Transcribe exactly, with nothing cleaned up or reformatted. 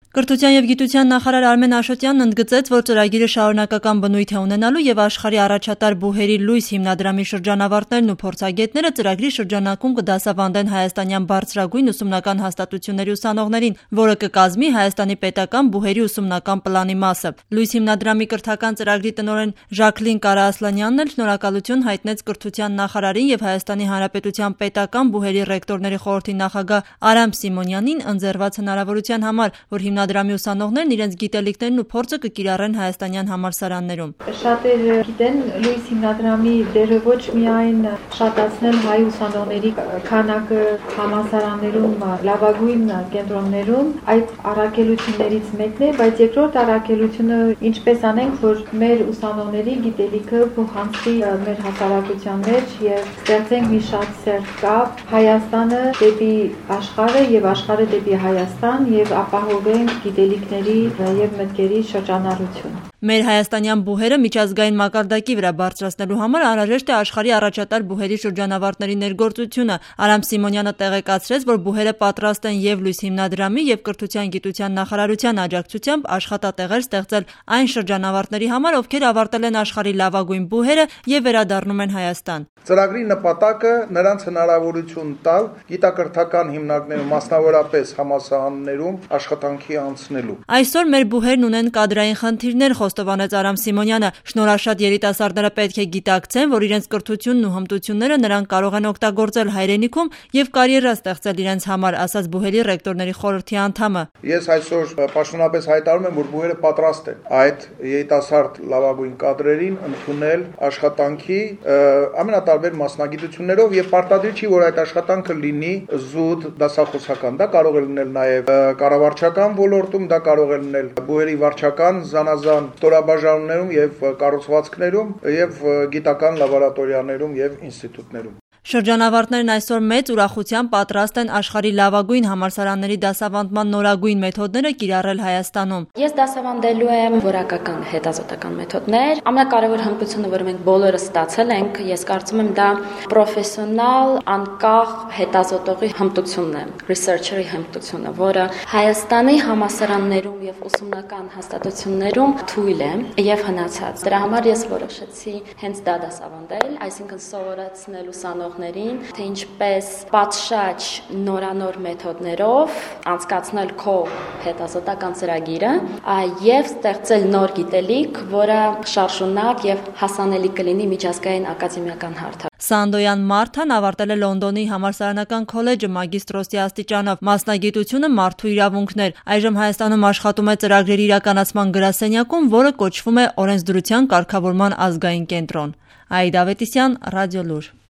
Կրթության և գիտության նախարար Արմեն Աշոտյանն ընդգծեց, որ ծրագիրը շարունակական բնույթ է ունենալու և աշխարհի առաջատար բուհերի լույս հիմնադրամի շրջանավարտներն ու փորձագետները ծրագրի շրջանակում կդասավանդեն հայաստանյան բարձրագույն ուսումնական հաստատությունների ուսանողներին, որը կկազմի Հայաստանի պետական բուհերի ուսումնական պլանի մասը։ Լույս հիմնադրամի կրթական ծրագրի տնօրեն Ժակլին Կարաասլանյանն էլ շնորհակալություն հայտնեց կրթության նախարարին և Հայաստանի Հանրապետության պետական բուհերի ռեկտորների խորհրդի նախագահ Արամ Սիմոնյանին ընձեռված հնարավորության համար, որ հիմնադրամի ուսանողներն իրենց գիտելիքներն ու փորձը կկիրառեն հայաստանյան համալսարաններում։ Շատերը գիտեն Լույս հիմնադրամի դերը ոչ միայն շատացնել հայ ուսանողների քանակը համալսարաններում, լավագույն կենտրոններում, այդ առաքելություններից մեկն է, բայց երկրորդ առաքելությունը ինչպես անենք, որ մեր ուսանողների գիտելիքը փոխանցի մեր հասարակության մեջ եւ ստեղծենք մի շատ սերտ կապ Հայաստանը դեպի աշխարհը եւ աշխարհը դեպի Հայաստան եւ ապահովենք գիտելիքների եւ մտքերի շրջանառություն։ Մեր հայաստանյան բուհերը միջազգային մակարդակի վրա բարձրացնելու համար անհրաժեշտ է աշխարհի առաջատար բուհերի շրջանավարտների ներգործությունը։ Արամ Սիմոնյանը տեղեկացրեց, որ բուհերը պատրաստ են եւ Լույս հիմնադրամի եւ կրթության գիտության նախարարության աջակցությամբ աշխատատեղեր ստեղծել այն շրջանավարտների համար, ովքեր ավարտել են աշխարհի լավագույն բուհերը եւ վերադառնում են Հայաստան։ Ծրագրի նպատակը նրանց հնարավորություն տալ գիտակրթական հիմնարկներում, մասնավորապես համալսարաններում աշխատանքի անցնելու։ Այսօր մեր բուհերն ունեն կադրային խնդիրներ, խոստովանեց Արամ Սիմոնյանը։ Շնորհաշատ երիտասարդները պետք է գիտակցեն, որ իրենց կրթությունն ու հմտությունները նրանք կարող են օգտագործել հայրենիքում եւ կարիերա ստեղծել իրենց համար, ասաց բուհերի ռեկտորների խորհրդի անդամը։ Ես այսօր պաշտոնապես հայտարարում եմ, որ բուհերը պատրաստ են այդ երիտասարդ լավագույն կադրերին ընդունել աշխատանքի ամենատարբեր մասնագիտություններով եւ պարտադիր չի, որ այդ աշխատանքը լինի զուտ դասախոսական։ Դա կարող է լինել նաեւ կառավարչական ոլորտում, դա կարող է լինել բուհերի վարչական զանազան ստորաբաժանումներում եւ կառուցվածքներում եւ գիտական լաբորատորիաներում եւ ինստիտուտներում։ Շրջանավարտներն այսօր մեծ ուրախությամբ պատրաստ են աշխարհի լավագույն համալսարանների դասավանդման նորագույն մեթոդները կիրառել Հայաստանում։ Ես դասավանդելու եմ որակական հետազոտական մեթոդներ։ Ամենակարևոր հմտությունը, որը մենք բոլորը ստացել ենք, ես կարծում եմ դա պրոֆեսիոնալ, անկախ հետազոտողի հմտությունն է, researcher-ի հմտությունը, որը Հայաստանի համալսարաններում եւ ուսումնական հաստատություններում թույլ է եւ հնացած։ Դրա համար ես որոշեցի հենց դա դասավանդել, այսինքն սովորեցնել ուսանող թե ինչպես պատշաճ նորանոր մեթոդներով անցկացնել քո հետազոտական ծրագիրը եւ ստեղծել նոր գիտելիք, որը շարժունակ եւ հասանելի կլինի միջազգային ակադեմիական հարթակում։ Սանդոյան Մարթան ավարտել է Լոնդոնի համալսարանական քոլեջը մագիստրոսի աստիճանով, մասնագիտությունը մարդու իրավունքներ։ Այժմ Հայաստանում աշխատում է ծրագրերի իրականացման գրասենյակում, որը կոչվում է Օրենսդրության կարգավորման ազգային կենտրոն։ Աիդա Ավետիսյան, Ռադիոլուր։